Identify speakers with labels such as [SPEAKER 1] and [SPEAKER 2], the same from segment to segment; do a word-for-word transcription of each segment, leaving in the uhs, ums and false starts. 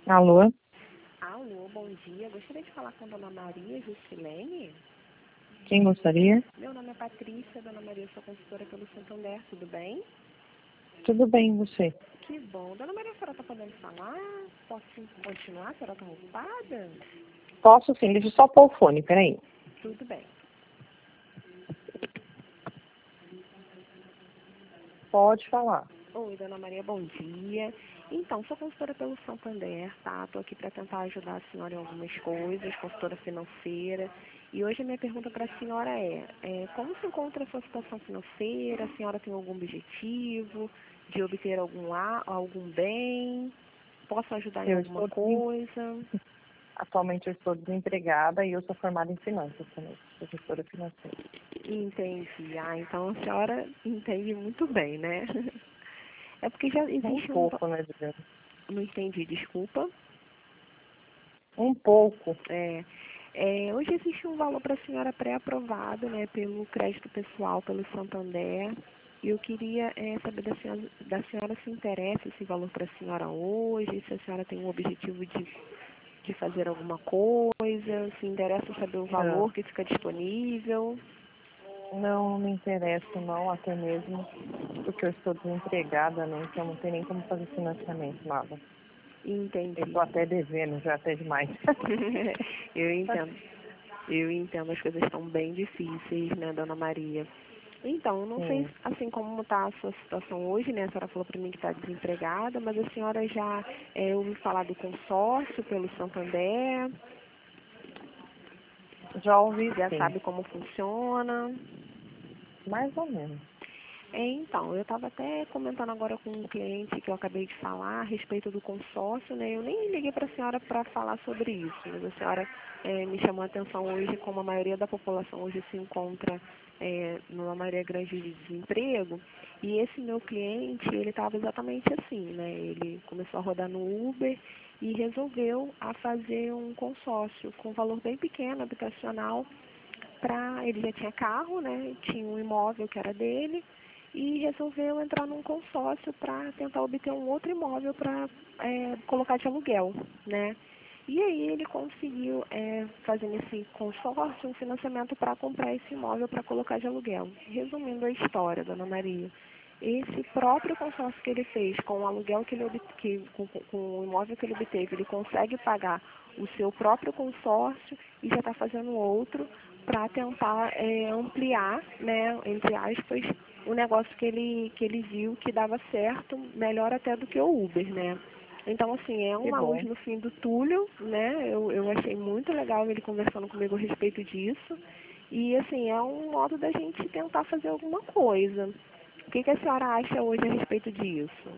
[SPEAKER 1] Alô?
[SPEAKER 2] Alô, bom dia. Gostaria de falar com a dona Maria Juscelene.
[SPEAKER 1] Quem gostaria?
[SPEAKER 2] Meu nome é Patrícia, dona Maria, sou consultora pelo Santander, tudo bem?
[SPEAKER 1] Tudo bem, e você?
[SPEAKER 2] Que bom. Dona Maria, a senhora está podendo falar? Posso continuar? A senhora está ocupada?
[SPEAKER 1] Posso sim, deixa eu só pôr o fone, peraí.
[SPEAKER 2] Tudo bem.
[SPEAKER 1] Pode falar.
[SPEAKER 2] Oi, dona Maria, bom dia. Então, sou consultora pelo Santander, tá? Estou aqui para tentar ajudar a senhora em algumas coisas, consultora financeira. E hoje a minha pergunta para a senhora é, é, como se encontra a sua situação financeira? A senhora tem algum objetivo de obter algum, a, algum bem? Posso ajudar em
[SPEAKER 1] Eu
[SPEAKER 2] alguma
[SPEAKER 1] estou desem-
[SPEAKER 2] coisa?
[SPEAKER 1] Atualmente eu estou desempregada e eu sou formada em finanças também, sou gestora financeira.
[SPEAKER 2] Entendi. Ah, então a senhora entende muito bem, né? É porque já
[SPEAKER 1] Um
[SPEAKER 2] existe um...
[SPEAKER 1] pouco, né, digamos?
[SPEAKER 2] Não entendi, desculpa.
[SPEAKER 1] Um pouco.
[SPEAKER 2] É, é, hoje existe um valor para a senhora pré-aprovado, né, pelo crédito pessoal, pelo Santander. E eu queria é, saber da senhora, da senhora se interessa esse valor para a senhora hoje, se a senhora tem um objetivo de, de fazer alguma coisa, se interessa saber o
[SPEAKER 1] Não,
[SPEAKER 2] valor que fica disponível.
[SPEAKER 1] não me interessa não, até mesmo porque eu estou desempregada, né? Então não tem nem como fazer financiamento, nada. Eu
[SPEAKER 2] Entendi.
[SPEAKER 1] estou até devendo, já até demais.
[SPEAKER 2] Eu entendo. Eu entendo, as coisas estão bem difíceis, né, dona Maria? Então, eu não sei,
[SPEAKER 1] Sim.
[SPEAKER 2] assim, como está a sua situação hoje, né? A senhora falou para mim que está desempregada, mas a senhora já é, ouviu falar do consórcio pelo Santander,
[SPEAKER 1] Já ouvi
[SPEAKER 2] já
[SPEAKER 1] sim,
[SPEAKER 2] sabe como funciona.
[SPEAKER 1] mais ou menos.
[SPEAKER 2] É, então, eu estava até comentando agora com um cliente que eu acabei de falar a respeito do consórcio, né? Eu nem liguei para a senhora para falar sobre isso, mas a senhora é, me chamou a atenção hoje, como a maioria da população hoje se encontra é, numa maioria grande de desemprego, e esse meu cliente, ele estava exatamente assim, né? Ele começou a rodar no Uber e resolveu a fazer um consórcio com um valor bem pequeno, habitacional, para ele já tinha carro, né? Tinha um imóvel que era dele, e resolveu entrar num consórcio para tentar obter um outro imóvel para é, colocar de aluguel, né? E aí ele conseguiu é, fazer nesse consórcio um financiamento para comprar esse imóvel para colocar de aluguel. Resumindo a história, dona Maria, esse próprio consórcio que ele fez com o aluguel que ele obteve, com, com o imóvel que ele obteve, ele consegue pagar o seu próprio consórcio e já está fazendo outro para tentar é, ampliar, né, entre aspas, o negócio que ele, que ele viu que dava certo, melhor até do que o Uber, né? Então, assim, é
[SPEAKER 1] Que
[SPEAKER 2] uma luz
[SPEAKER 1] bom.
[SPEAKER 2] no fim do túnel, né? Eu, eu achei muito legal ele conversando comigo a respeito disso. E, assim, é um modo da gente tentar fazer alguma coisa. O que, que a senhora acha hoje a respeito disso?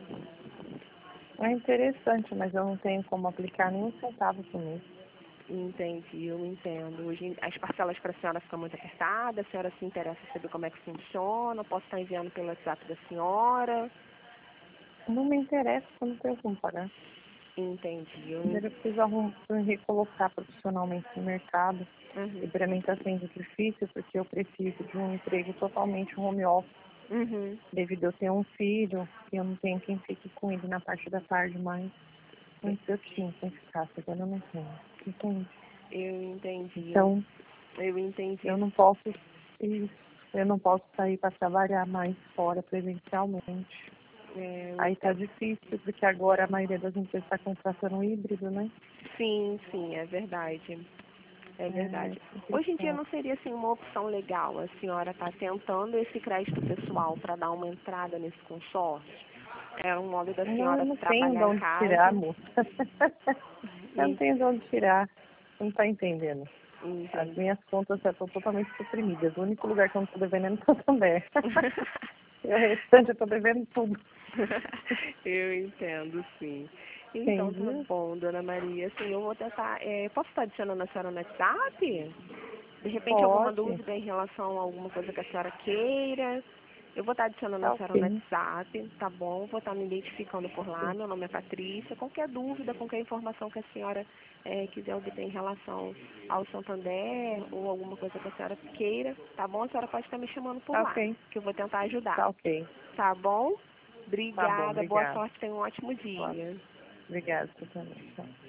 [SPEAKER 1] É interessante, mas eu não tenho como aplicar nenhum centavo com isso.
[SPEAKER 2] Entendi, eu entendo. Hoje as parcelas para a senhora ficam muito apertadas, a senhora se interessa em saber como é que funciona, posso estar enviando pelo WhatsApp da senhora.
[SPEAKER 1] Não me interessa, eu não tenho como pagar.
[SPEAKER 2] Entendi. Eu...
[SPEAKER 1] Primeiro eu preciso arrum- me recolocar profissionalmente no mercado. E
[SPEAKER 2] Uhum.
[SPEAKER 1] para mim está sendo difícil porque eu preciso de um emprego totalmente home office,
[SPEAKER 2] Uhum.
[SPEAKER 1] devido a eu ter um filho e eu não tenho quem fique com ele na parte da tarde mais. Antes eu tinha quem ficasse, agora eu não tenho. Entende?
[SPEAKER 2] Eu entendi, eu,
[SPEAKER 1] Então,
[SPEAKER 2] eu entendi.
[SPEAKER 1] eu não posso isso. Eu não posso sair para trabalhar mais fora presencialmente.
[SPEAKER 2] É, eu
[SPEAKER 1] Aí tá
[SPEAKER 2] entendo.
[SPEAKER 1] difícil, porque agora a maioria das empresas está contratando um híbrido, né?
[SPEAKER 2] Sim, sim, é verdade. É
[SPEAKER 1] É
[SPEAKER 2] verdade. Hoje em dia
[SPEAKER 1] complicado.
[SPEAKER 2] não seria assim uma opção legal a senhora estar tentando esse crédito pessoal para dar uma entrada nesse consórcio? É um modo da
[SPEAKER 1] Não, eu
[SPEAKER 2] senhora
[SPEAKER 1] não tenho de
[SPEAKER 2] trabalhar em
[SPEAKER 1] onde tirar,
[SPEAKER 2] casa.
[SPEAKER 1] moça. Eu não
[SPEAKER 2] E,
[SPEAKER 1] tenho de onde tirar. Você não tá entendendo. As
[SPEAKER 2] entende?
[SPEAKER 1] minhas contas já estão totalmente suprimidas. O único lugar que eu não estou devendo é no Santander. E o restante eu estou devendo tudo.
[SPEAKER 2] Eu entendo, sim. Então, tá
[SPEAKER 1] Entendi?
[SPEAKER 2] bom, dona Maria. Assim, eu vou tentar. É, posso estar adicionando a senhora no WhatsApp? De repente, alguma
[SPEAKER 1] Pode.
[SPEAKER 2] dúvida em relação a alguma coisa que a senhora queira? Eu vou estar adicionando a
[SPEAKER 1] Tá
[SPEAKER 2] senhora no
[SPEAKER 1] ok.
[SPEAKER 2] WhatsApp, tá bom? Vou estar me identificando por lá.
[SPEAKER 1] Sim.
[SPEAKER 2] Meu nome é Patrícia. Qualquer dúvida, qualquer informação que a senhora é, quiser obter em relação ao Santander ou alguma coisa que a senhora queira, tá bom? A senhora pode estar me chamando por
[SPEAKER 1] Tá
[SPEAKER 2] lá,
[SPEAKER 1] ok.
[SPEAKER 2] que eu vou tentar ajudar.
[SPEAKER 1] Tá ok.
[SPEAKER 2] Tá bom?
[SPEAKER 1] Tá bom,
[SPEAKER 2] Obrigada, boa
[SPEAKER 1] obrigada.
[SPEAKER 2] sorte, tenha um ótimo
[SPEAKER 1] Ótimo.
[SPEAKER 2] dia.
[SPEAKER 1] Obrigada, você também. Tchau.